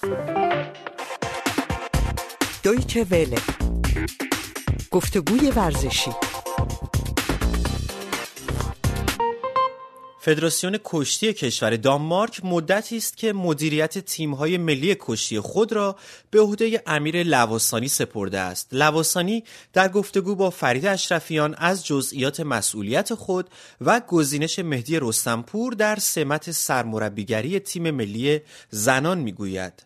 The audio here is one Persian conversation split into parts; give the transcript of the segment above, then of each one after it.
دویچه وله، گفتگوی ورزشی. فدراسیون کشتی کشور دانمارک مدتی است که مدیریت تیم‌های ملی کشتی خود را به عهده امیر لواسانی سپرده است. لواسانی در گفتگو با فرید اشرفیان از جزئیات مسئولیت خود و گزینش مهدی رستمپور در سمت سرمربیگری تیم ملی زنان میگوید.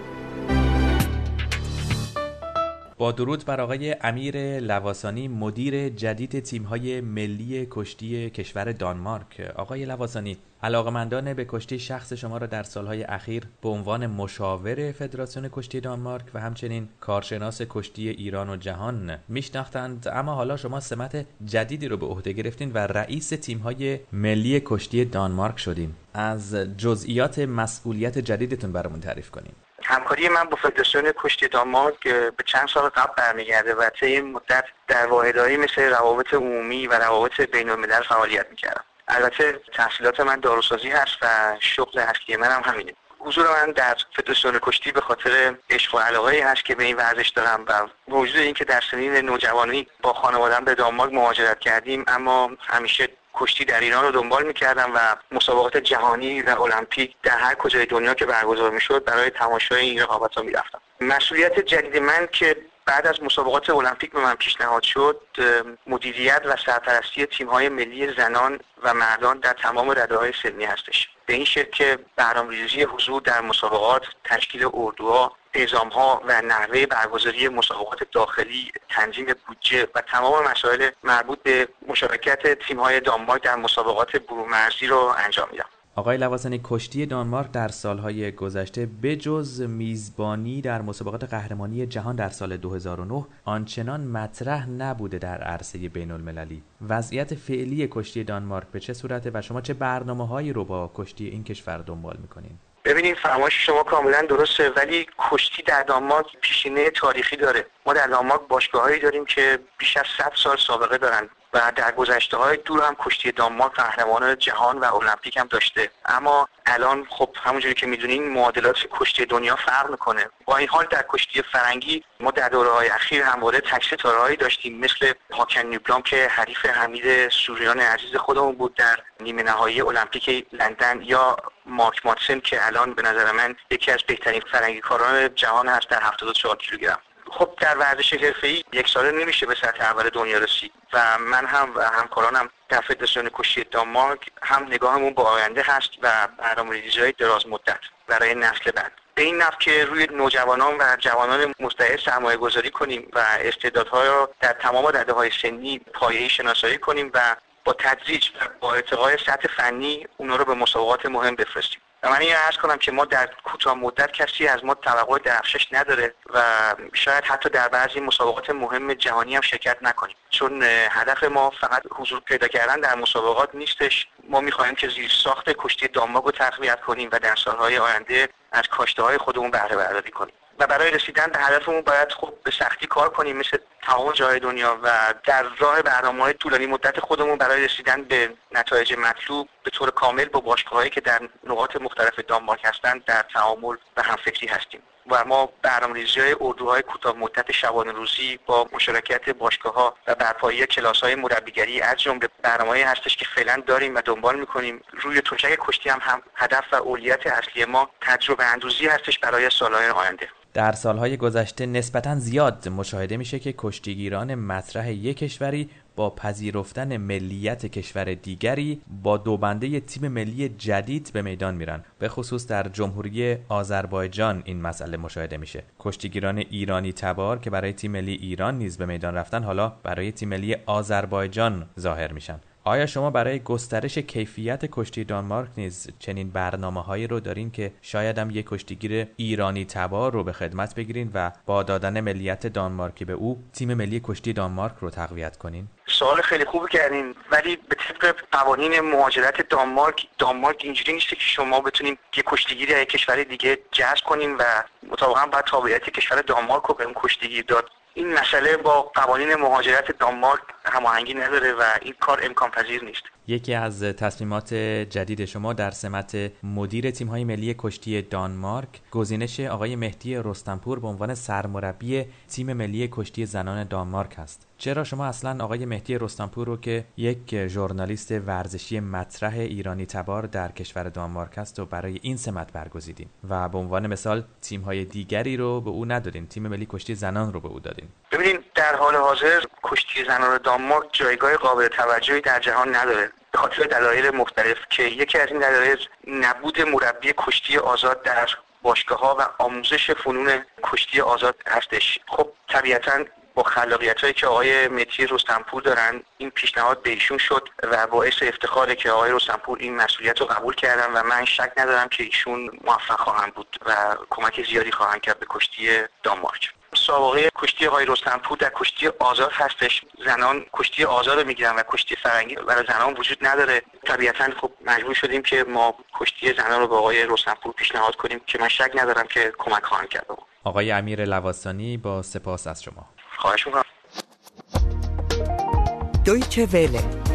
با درود بر آقای امیر لواسانی، مدیر جدید تیم‌های ملی کشتی کشور دانمارک. آقای لواسانی، علاقه‌مندان به کشتی شخص شما را در سالهای اخیر به عنوان مشاور فدراسیون کشتی دانمارک و همچنین کارشناس کشتی ایران و جهان میشناختند، اما حالا شما سمت جدیدی رو به عهده گرفتین و رئیس تیم‌های ملی کشتی دانمارک شدین. از جزئیات مسئولیت جدیدتون برامون تعریف کنین. همکاری من با فدراسیون کشتی دانمارک به چند سال قبل برمیگرده و طی این مدت در واحدهایی مثل روابط عمومی و روابط بین‌الملل فعالیت می‌کردم. البته تحصیلات من داروسازی هست و شغل اصلی من هم همینه. حضور من در فدراسیون کشتی به خاطر عشق و علاقه‌ای هست که به این ورزش دارم و وجود این که در سنین نوجوانی با خانواده‌ام به دانمارک مهاجرت کردیم، اما همیشه کشتی در ایران رو دنبال می‌کردم و مسابقات جهانی و المپیک در هر کجای دنیا که برگزار می‌شد برای تماشای این رقابت‌ها می‌رفتم. مسئولیت جدید من که بعد از مسابقات المپیک به من پیشنهاد شد، مدیریت و سرپرستی تیم‌های ملی زنان و مردان در تمام رده‌های سنی هستش. به این شکل که برنامه‌ریزی حضور در مسابقات، تشکیل اردوها، اعزام‌ها و نحوه برگزاری مسابقات داخلی، تنظیم بودجه و تمام مسائل مربوط به مشارکت تیم‌های دانمارک در مسابقات برون‌مرزی رو انجام میدم. آقای لواسانی، کشتی دانمارک در سالهای گذشته بجز میزبانی در مسابقات قهرمانی جهان در سال 2009 آنچنان مطرح نبوده در عرصه بین‌المللی. وضعیت فعلی کشتی دانمارک به چه صورته و شما چه برنامه‌هایی رو با کشتی این کشور دنبال می‌کنین؟ ببینید، فرمایش شما کاملا درسته، ولی کشتی در دانمارک پیشینه تاریخی داره. ما در دانمارک باشگاهایی داریم که بیش از 100 سال سابقه دارن و در گذشته‌های دور هم کشتی دانمارک قهرمان جهان و المپیک هم داشته. اما الان خب همونجوری که میدونین معادلات کشتی دنیا فرق میکنه. با این حال در کشتی فرنگی ما در دوره‌های اخیر همواره تک ستاره‌هایی داشتیم، مثل هاکن نیوبلام که حریف حمید سوریان عزیز خودمون بود در نیمه نهایی المپیک لندن، یا مارک ماتسن که الان به نظر من یکی از بهترین فرنگی‌کاران جهان هست در 74 کیلوگرم. خب در ورزش حرفه‌ای یک ساله نمیشه به سطح اول دنیا رسید و من هم و همکارانم در فدراسیون کشتی دانمارک هم نگاهمون با آینده هست و برنامه‌ریزی‌های دراز مدت برای نسل بعد. به این نحو که روی نوجوانان و جوانان مستعد سرمایه‌گذاری کنیم و استعدادها را در تمام رده‌های سنی پایه‌ای شناسایی کنیم و با تدریج و با ارتقای سطح فنی اونا رو به مسابقات مهم بفرستیم. و من این عرض کنم که ما در کوتاه مدت کسی از ما توقع درخشش نداره و شاید حتی در بعضی مسابقات مهم جهانی هم شرکت نکنیم، چون هدف ما فقط حضور پیدا کردن در مسابقات نیستش. ما می‌خوایم که زیرساخت کشتی دانمارک رو تقویت کنیم و در سالهای آینده از کاشته‌های خودمون بهره برداری کنیم. و برای رسیدن به هدفمون باید خب به سختی کار کنیم مثل تمام جای دنیا و در راه برنامه‌های طولانی مدت خودمون برای رسیدن به نتایج مطلوب به طور کامل با باشگاه‌هایی که در نقاط مختلف دانمارک هستند در تعامل و همفکری هستیم. و ما برنامه‌ریزی‌های اردوهای کوتاه مدت شبانه روزی با مشارکت باشگاه‌ها و برپایی کلاس‌های مربیگری از جمله برنامه‌ای هستش که فعلا داریم و دنبال می‌کنیم. روی تشک کشتی هم هدف و اولویت اصلی ما تجربه اندوزی هستش برای سال‌های آینده. در سالهای گذشته نسبتاً زیاد مشاهده میشه که کشتیگیران مطرح یک کشوری با پذیرفتن ملیت کشور دیگری با دوبنده تیم ملی جدید به میدان میرن. به خصوص در جمهوری آذربایجان این مسئله مشاهده میشه. کشتیگیران ایرانی تبار که برای تیم ملی ایران نیز به میدان رفتن حالا برای تیم ملی آذربایجان ظاهر میشن. آیا شما برای گسترش کیفیت کشتی دانمارک نیز چنین برنامه‌هایی رو دارین که شاید هم یک کشتیگیر ایرانی تبار رو به خدمت بگیرین و با دادن ملیت دانمارکی به او تیم ملی کشتی دانمارک رو تقویت کنین؟ سوال خیلی خوبی کردین، ولی به طبق قوانین مهاجرت دانمارک اینجوری نیست که شما بتونین یک کشتیگیری از یک کشور دیگه جذب کنین و مطابقاً باید تابعیت کشور دانمارک رو به اون کشتیگیر داد. این مسئله با قوانین مهاجرت دانمارک هماهنگی نداره و این کار امکان پذیر نیست. یکی از تصمیمات جدید شما در سمت مدیر تیم‌های ملی کشتی دانمارک گزینش آقای مهدی رستمپور به عنوان سرمربی تیم ملی کشتی زنان دانمارک است. چرا شما اصلا آقای مهدی رستمپور رو که یک ژورنالیست ورزشی مطرح ایرانی تبار در کشور دانمارک است و برای این سمت برگزیدین و به عنوان مثال تیم‌های دیگری رو به او ندادین، تیم ملی کشتی زنان رو به او دادین؟ ببینید در حال حاضر کشتی زنان دانمارک جایگاه قابل توجهی در جهان نداره به خاطر دلایل مختلف که یکی از این دلایل نبود مربی کشتی آزاد در باشگاه‌ها و آموزش فنون کشتی آزاد هستش. خب طبیعتاً با خلاقیتایی که آقای مهدی رستمپور دارن این پیشنهاد به ایشون شد و باعث افتخاره که آقای رستمپور این مسئولیت رو قبول کردن و من شک ندارم که ایشون موفق خواهند بود و کمک زیادی خواهند کرد به کشتی دانمارک. سابقه کشتی آقای رستمپور در کشتی آزاد هستش. زنان کشتی آزاد رو میگیرن و کشتی فرنگی برای زنان وجود نداره. طبیعتاً خب مجبور شدیم که ما کشتی زنان رو به آقای رستمپور پیشنهاد کنیم که من شک ندارم که کمک خواهند کرد. آقای امیر لواسانی با سپاس از شما. خواهش می‌کنم. دویچه وله